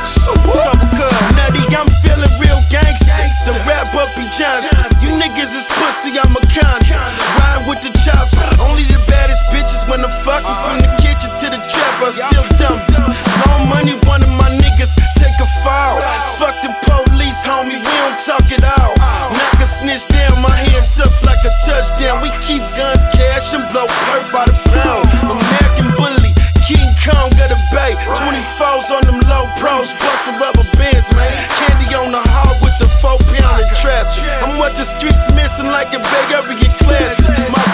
Nutty, I'm feeling real gangsta. The rap up be Johnson. You niggas is pussy, I'm a con. Ride with the chopper. Only the baddest bitches when I'm fucking. From the kitchen to the trap, I still dumb. Long money, one of my niggas take a fall. Fuck the police, homie, we don't talk it all. Knock a snitch down, my hands up like a touchdown. We keep guns, cash, and blow perp by the